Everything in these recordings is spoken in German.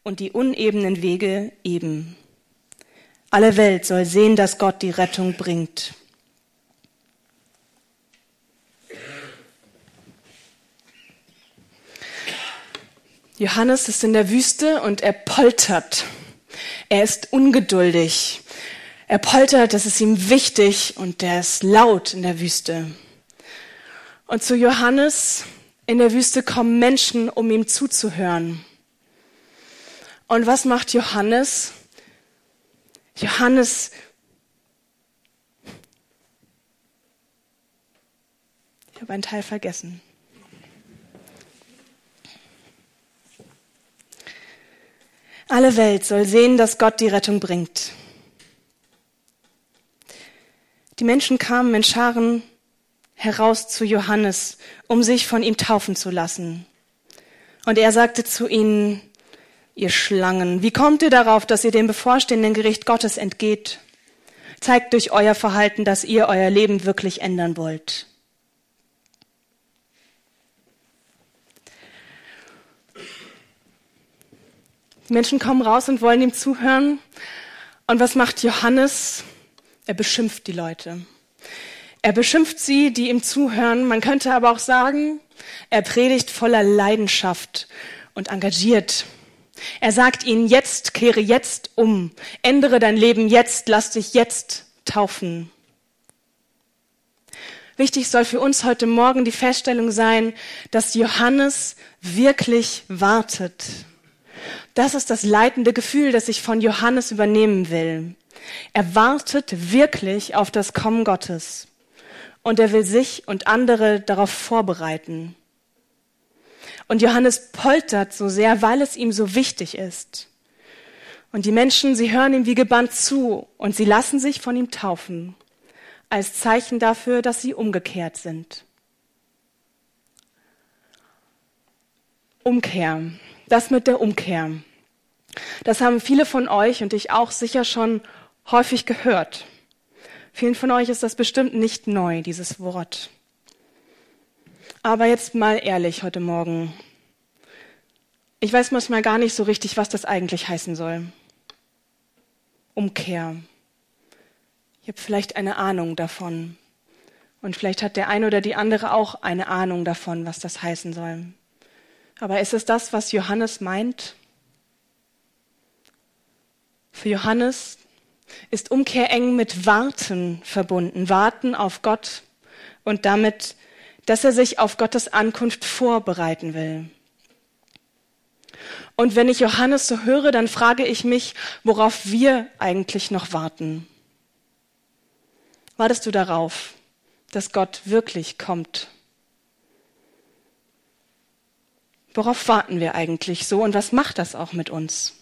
und die unebenen Wege eben. Alle Welt soll sehen, dass Gott die Rettung bringt. Johannes ist in der Wüste und er poltert. Er ist ungeduldig. Er poltert, das ist ihm wichtig und der ist laut in der Wüste. Und zu Johannes in der Wüste kommen Menschen, um ihm zuzuhören. Und was macht Johannes? Johannes ich habe einen Teil vergessen. Alle Welt soll sehen, dass Gott die Rettung bringt. Die Menschen kamen in Scharen heraus zu Johannes, um sich von ihm taufen zu lassen. Und er sagte zu ihnen, ihr Schlangen, wie kommt ihr darauf, dass ihr dem bevorstehenden Gericht Gottes entgeht? Zeigt durch euer Verhalten, dass ihr euer Leben wirklich ändern wollt. Die Menschen kommen raus und wollen ihm zuhören. Und was macht Johannes? Er beschimpft die Leute. Er beschimpft sie, die ihm zuhören. Man könnte aber auch sagen, er predigt voller Leidenschaft und engagiert. Er sagt ihnen, jetzt, kehre jetzt um. Ändere dein Leben jetzt, lass dich jetzt taufen. Wichtig soll für uns heute Morgen die Feststellung sein, dass Johannes wirklich wartet. Das ist das leitende Gefühl, das ich von Johannes übernehmen will. Er wartet wirklich auf das Kommen Gottes. Und er will sich und andere darauf vorbereiten. Und Johannes poltert so sehr, weil es ihm so wichtig ist. Und die Menschen, sie hören ihm wie gebannt zu und sie lassen sich von ihm taufen, als Zeichen dafür, dass sie umgekehrt sind. Umkehr. Das mit der Umkehr. Das haben viele von euch und ich auch sicher schon häufig gehört. Vielen von euch ist das bestimmt nicht neu, dieses Wort. Aber jetzt mal ehrlich heute Morgen. Ich weiß manchmal gar nicht so richtig, was das eigentlich heißen soll. Umkehr. Ich habe vielleicht eine Ahnung davon. Und vielleicht hat der eine oder die andere auch eine Ahnung davon, was das heißen soll. Aber ist es das, was Johannes meint? Für Johannes ist Umkehr eng mit Warten verbunden. Warten auf Gott und damit, dass er sich auf Gottes Ankunft vorbereiten will. Und wenn ich Johannes so höre, dann frage ich mich, worauf wir eigentlich noch warten. Wartest du darauf, dass Gott wirklich kommt? Worauf warten wir eigentlich so und was macht das auch mit uns?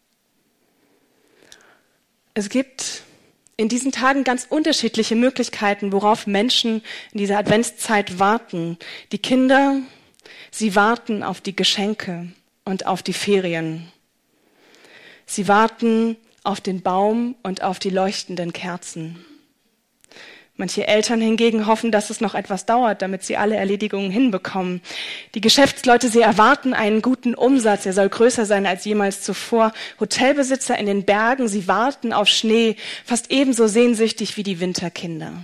Es gibt in diesen Tagen ganz unterschiedliche Möglichkeiten, worauf Menschen in dieser Adventszeit warten. Die Kinder, sie warten auf die Geschenke und auf die Ferien. Sie warten auf den Baum und auf die leuchtenden Kerzen. Manche Eltern hingegen hoffen, dass es noch etwas dauert, damit sie alle Erledigungen hinbekommen. Die Geschäftsleute, sie erwarten einen guten Umsatz. Er soll größer sein als jemals zuvor. Hotelbesitzer in den Bergen, sie warten auf Schnee, fast ebenso sehnsüchtig wie die Winterkinder.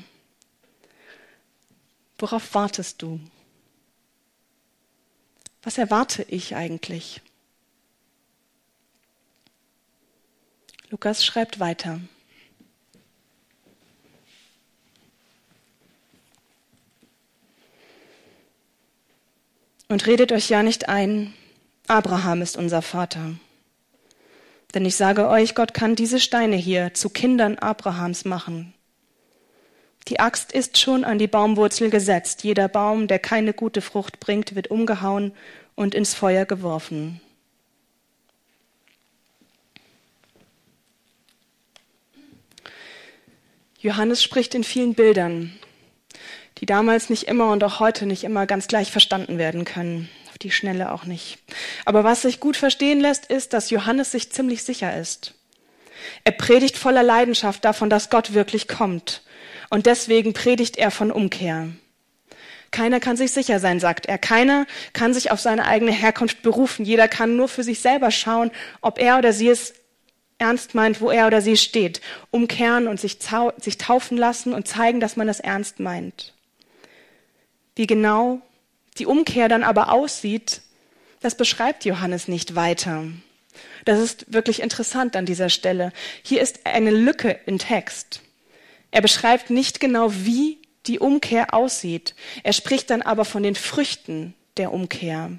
Worauf wartest du? Was erwarte ich eigentlich? Lukas schreibt weiter. Und redet euch ja nicht ein, Abraham ist unser Vater. Denn ich sage euch, Gott kann diese Steine hier zu Kindern Abrahams machen. Die Axt ist schon an die Baumwurzel gesetzt. Jeder Baum, der keine gute Frucht bringt, wird umgehauen und ins Feuer geworfen. Johannes spricht in vielen Bildern, die damals nicht immer und auch heute nicht immer ganz gleich verstanden werden können. Auf die Schnelle auch nicht. Aber was sich gut verstehen lässt, ist, dass Johannes sich ziemlich sicher ist. Er predigt voller Leidenschaft davon, dass Gott wirklich kommt. Und deswegen predigt er von Umkehr. Keiner kann sich sicher sein, sagt er. Keiner kann sich auf seine eigene Herkunft berufen. Jeder kann nur für sich selber schauen, ob er oder sie es ernst meint, wo er oder sie steht. Umkehren und sich taufen lassen und zeigen, dass man das ernst meint. Wie genau die Umkehr dann aber aussieht, das beschreibt Johannes nicht weiter. Das ist wirklich interessant an dieser Stelle. Hier ist eine Lücke im Text. Er beschreibt nicht genau, wie die Umkehr aussieht. Er spricht dann aber von den Früchten der Umkehr.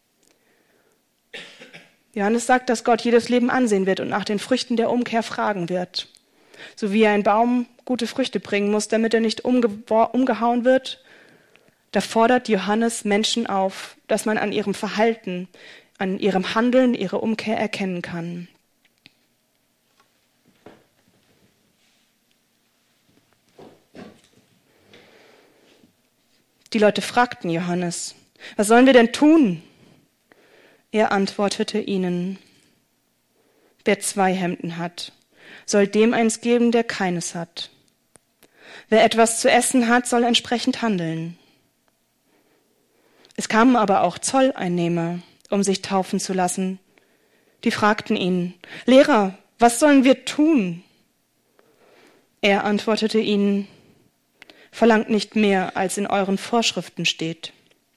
Johannes sagt, dass Gott jedes Leben ansehen wird und nach den Früchten der Umkehr fragen wird. So wie ein Baum gute Früchte bringen muss, damit er nicht umgehauen wird, da fordert Johannes Menschen auf, dass man an ihrem Verhalten, an ihrem Handeln, ihre Umkehr erkennen kann. Die Leute fragten Johannes, was sollen wir denn tun? Er antwortete ihnen, wer 2 Hemden hat, soll dem eins geben, der keines hat. Wer etwas zu essen hat, soll entsprechend handeln. Es kamen aber auch Zolleinnehmer, um sich taufen zu lassen. Die fragten ihn, Lehrer, was sollen wir tun? Er antwortete ihnen, verlangt nicht mehr, als in euren Vorschriften steht.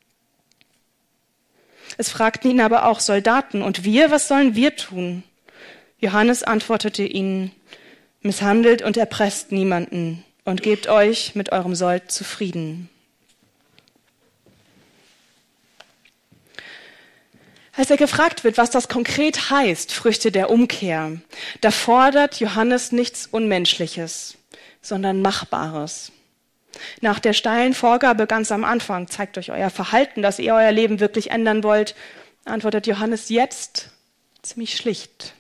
Es fragten ihn aber auch Soldaten, und wir, was sollen wir tun? Johannes antwortete ihnen, misshandelt und erpresst niemanden und gebt euch mit eurem Sold zufrieden. Als er gefragt wird, was das konkret heißt, Früchte der Umkehr, da fordert Johannes nichts Unmenschliches, sondern Machbares. Nach der steilen Vorgabe ganz am Anfang, zeigt euch euer Verhalten, dass ihr euer Leben wirklich ändern wollt, antwortet Johannes jetzt ziemlich schlicht.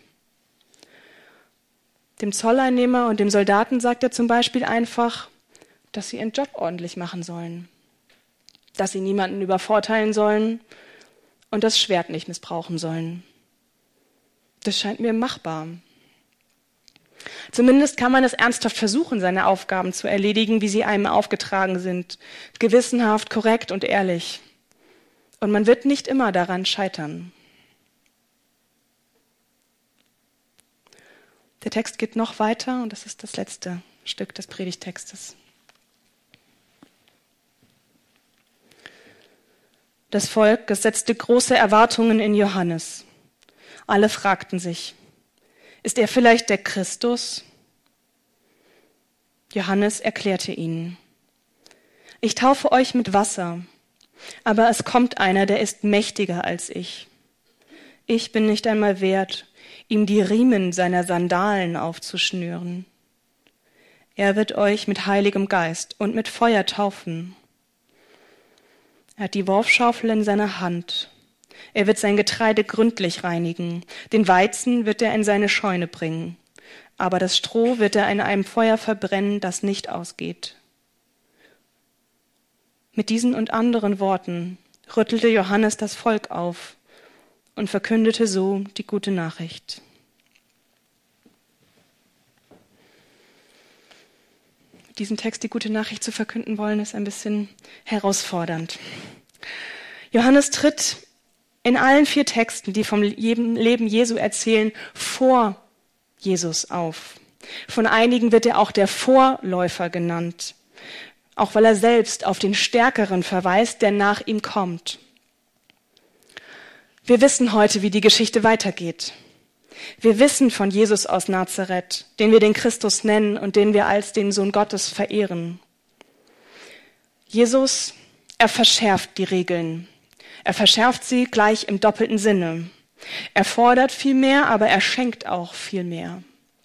Dem Zolleinnehmer und dem Soldaten sagt er zum Beispiel einfach, dass sie ihren Job ordentlich machen sollen, dass sie niemanden übervorteilen sollen und das Schwert nicht missbrauchen sollen. Das scheint mir machbar. Zumindest kann man es ernsthaft versuchen, seine Aufgaben zu erledigen, wie sie einem aufgetragen sind. Gewissenhaft, korrekt und ehrlich. Und man wird nicht immer daran scheitern. Der Text geht noch weiter und das ist das letzte Stück des Predigttextes. Das Volk setzte große Erwartungen in Johannes. Alle fragten sich, ist er vielleicht der Christus? Johannes erklärte ihnen, ich taufe euch mit Wasser, aber es kommt einer, der ist mächtiger als ich. Ich bin nicht einmal wert, ihm die Riemen seiner Sandalen aufzuschnüren. Er wird euch mit Heiligem Geist und mit Feuer taufen. Er hat die Worfschaufel in seiner Hand. Er wird sein Getreide gründlich reinigen. Den Weizen wird er in seine Scheune bringen. Aber das Stroh wird er in einem Feuer verbrennen, das nicht ausgeht. Mit diesen und anderen Worten rüttelte Johannes das Volk auf und verkündete so die gute Nachricht. Mit diesem Text die gute Nachricht zu verkünden wollen, ist ein bisschen herausfordernd. Johannes tritt in allen 4 Texten, die vom Leben Jesu erzählen, vor Jesus auf. Von einigen wird er auch der Vorläufer genannt, auch weil er selbst auf den Stärkeren verweist, der nach ihm kommt. Wir wissen heute, wie die Geschichte weitergeht. Wir wissen von Jesus aus Nazareth, den wir den Christus nennen und den wir als den Sohn Gottes verehren. Jesus, er verschärft die Regeln. Er verschärft sie gleich im doppelten Sinne. Er fordert viel mehr, aber er schenkt auch viel mehr.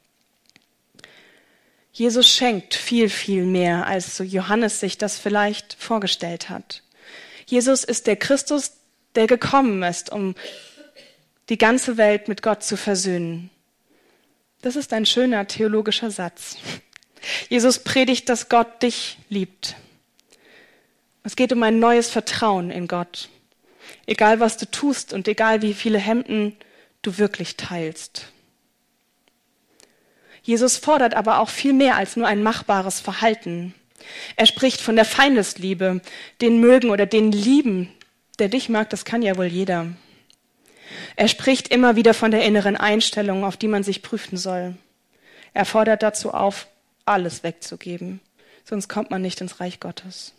Jesus schenkt viel, viel mehr, als so Johannes sich das vielleicht vorgestellt hat. Jesus ist der Christus, der gekommen ist, um die ganze Welt mit Gott zu versöhnen. Das ist ein schöner theologischer Satz. Jesus predigt, dass Gott dich liebt. Es geht um ein neues Vertrauen in Gott. Egal, was du tust und egal, wie viele Hemden du wirklich teilst. Jesus fordert aber auch viel mehr als nur ein machbares Verhalten. Er spricht von der Feindesliebe, den mögen oder den lieben. Der dich mag, das kann ja wohl jeder. Er spricht immer wieder von der inneren Einstellung, auf die man sich prüfen soll. Er fordert dazu auf, alles wegzugeben, sonst kommt man nicht ins Reich Gottes.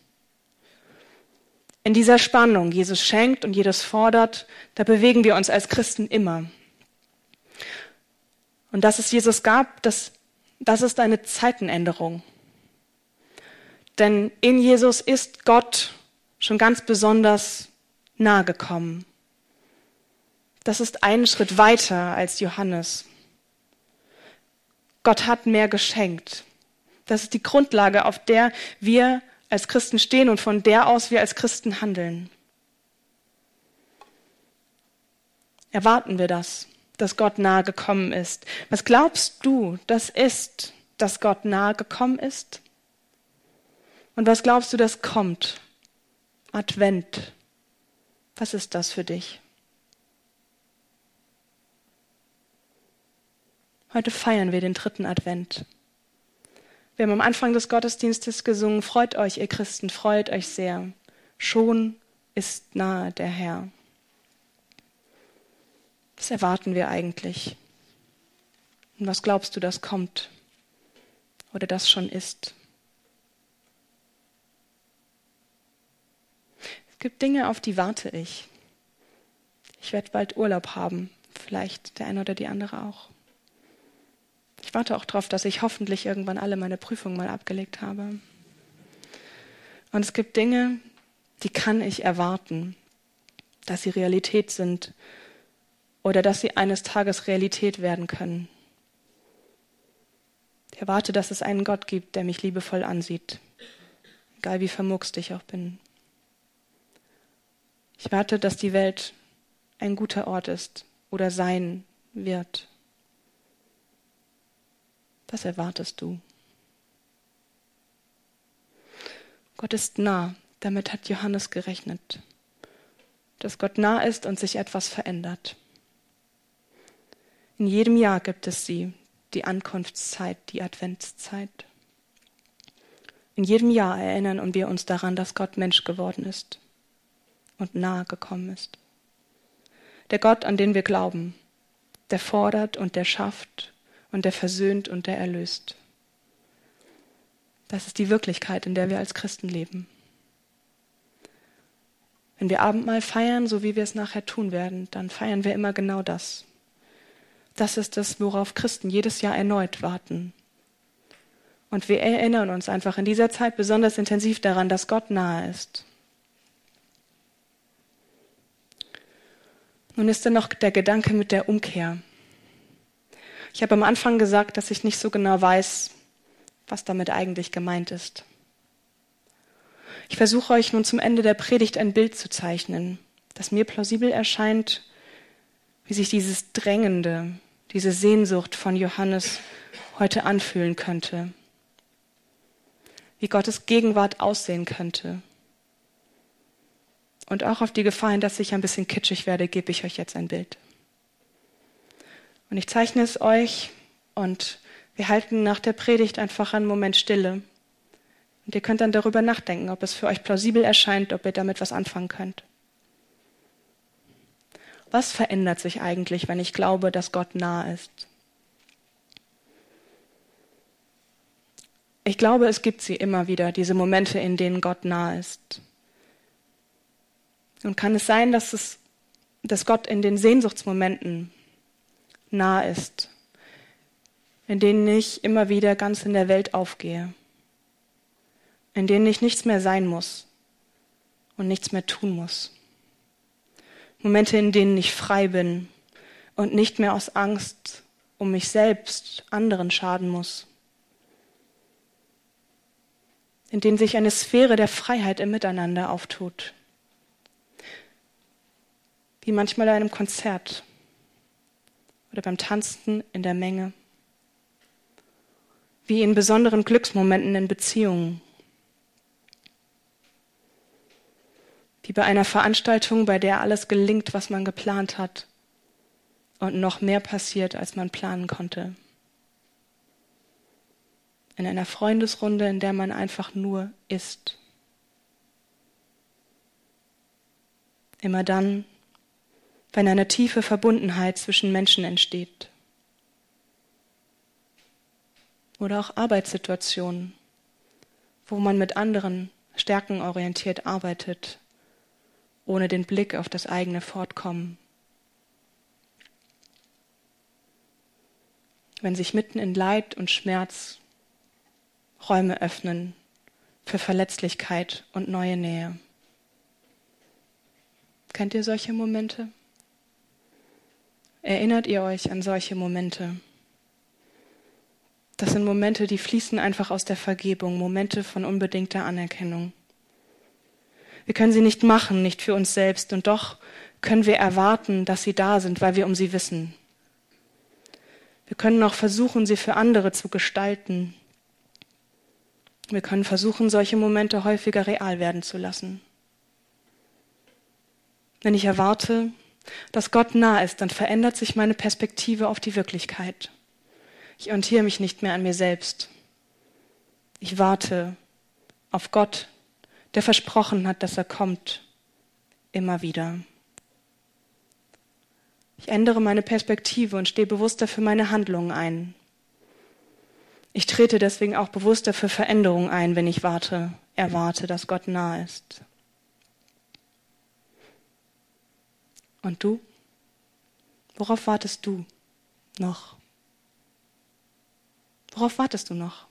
In dieser Spannung, Jesus schenkt und Jesus fordert, da bewegen wir uns als Christen immer. Und dass es Jesus gab, das ist eine Zeitenänderung. Denn in Jesus ist Gott schon ganz besonders nahe gekommen. Das ist ein Schritt weiter als Johannes. Gott hat mehr geschenkt. Das ist die Grundlage, auf der wir als Christen stehen und von der aus wir als Christen handeln. Erwarten wir das, dass Gott nahe gekommen ist? Was glaubst du, das ist, dass Gott nahe gekommen ist? Und was glaubst du, das kommt? Advent. Was ist das für dich? Heute feiern wir den 3. Advent. Wir haben am Anfang des Gottesdienstes gesungen, freut euch, ihr Christen, freut euch sehr. Schon ist nahe der Herr. Was erwarten wir eigentlich? Und was glaubst du, das kommt? Oder das schon ist? Es gibt Dinge, auf die warte ich. Ich werde bald Urlaub haben. Vielleicht der eine oder die andere auch. Ich warte auch darauf, dass ich hoffentlich irgendwann alle meine Prüfungen mal abgelegt habe. Und es gibt Dinge, die kann ich erwarten, dass sie Realität sind oder dass sie eines Tages Realität werden können. Ich erwarte, dass es einen Gott gibt, der mich liebevoll ansieht, egal wie vermurkst ich auch bin. Ich warte, dass die Welt ein guter Ort ist oder sein wird. Was erwartest du? Gott ist nah. Damit hat Johannes gerechnet. Dass Gott nah ist und sich etwas verändert. In jedem Jahr gibt es sie, die Ankunftszeit, die Adventszeit. In jedem Jahr erinnern wir uns daran, dass Gott Mensch geworden ist und nahe gekommen ist. Der Gott, an den wir glauben, der fordert und der schafft und der versöhnt und der erlöst. Das ist die Wirklichkeit, in der wir als Christen leben. Wenn wir Abendmahl feiern, so wie wir es nachher tun werden, dann feiern wir immer genau das. Das ist es, worauf Christen jedes Jahr erneut warten. Und wir erinnern uns einfach in dieser Zeit besonders intensiv daran, dass Gott nahe ist. Nun ist dann noch der Gedanke mit der Umkehr. Ich habe am Anfang gesagt, dass ich nicht so genau weiß, was damit eigentlich gemeint ist. Ich versuche euch nun zum Ende der Predigt ein Bild zu zeichnen, das mir plausibel erscheint, wie sich dieses Drängende, diese Sehnsucht von Johannes heute anfühlen könnte. Wie Gottes Gegenwart aussehen könnte. Und auch auf die Gefahr hin, dass ich ein bisschen kitschig werde, gebe ich euch jetzt ein Bild. Und ich zeichne es euch und wir halten nach der Predigt einfach einen Moment Stille. Und ihr könnt dann darüber nachdenken, ob es für euch plausibel erscheint, ob ihr damit was anfangen könnt. Was verändert sich eigentlich, wenn ich glaube, dass Gott nah ist? Ich glaube, es gibt sie immer wieder, diese Momente, in denen Gott nah ist. Und kann es sein, dass Gott in den Sehnsuchtsmomenten nah ist, in denen ich immer wieder ganz in der Welt aufgehe, in denen ich nichts mehr sein muss und nichts mehr tun muss. Momente, in denen ich frei bin und nicht mehr aus Angst um mich selbst anderen schaden muss. In denen sich eine Sphäre der Freiheit im Miteinander auftut. Wie manchmal bei einem Konzert oder beim Tanzen in der Menge. Wie in besonderen Glücksmomenten in Beziehungen. Wie bei einer Veranstaltung, bei der alles gelingt, was man geplant hat und noch mehr passiert, als man planen konnte. in einer Freundesrunde, in der man einfach nur ist. Immer dann, wenn eine tiefe Verbundenheit zwischen Menschen entsteht. Oder auch Arbeitssituationen, wo man mit anderen stärkenorientiert arbeitet, ohne den Blick auf das eigene Fortkommen. Wenn sich mitten in Leid und Schmerz Räume öffnen für Verletzlichkeit und neue Nähe. Kennt ihr solche Momente? Erinnert ihr euch an solche Momente? Das sind Momente, die fließen einfach aus der Vergebung, Momente von unbedingter Anerkennung. Wir können sie nicht machen, nicht für uns selbst, und doch können wir erwarten, dass sie da sind, weil wir um sie wissen. Wir können auch versuchen, sie für andere zu gestalten. Wir können versuchen, solche Momente häufiger real werden zu lassen. Wenn ich erwarte, dass Gott nah ist, dann verändert sich meine Perspektive auf die Wirklichkeit. Ich orientiere mich nicht mehr an mir selbst. Ich warte auf Gott, der versprochen hat, dass er kommt, immer wieder. Ich ändere meine Perspektive und stehe bewusster für meine Handlungen ein. Ich trete deswegen auch bewusster für Veränderungen ein, wenn ich erwarte, dass Gott nah ist. Und du? Worauf wartest du noch? Worauf wartest du noch?